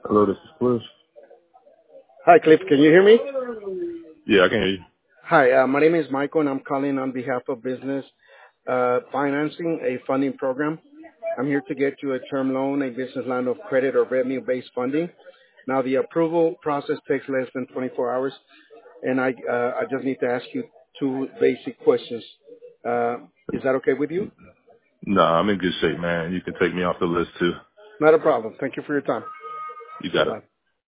Hello, this is Cliff. Hi, Cliff. Can you hear me? Yeah, I can hear you. Hi, my name is Michael, and I'm calling on behalf of Business Financing, a funding program. I'm here to get you a term loan, a business line of credit, or revenue-based funding. Now, the approval process takes less than 24 hours, and I just need to ask you two basic questions. Is that okay with you? Nah, I'm in good shape, man. You can take me off the list too. Not a problem. Thank you for your time. You got it. Bye-bye.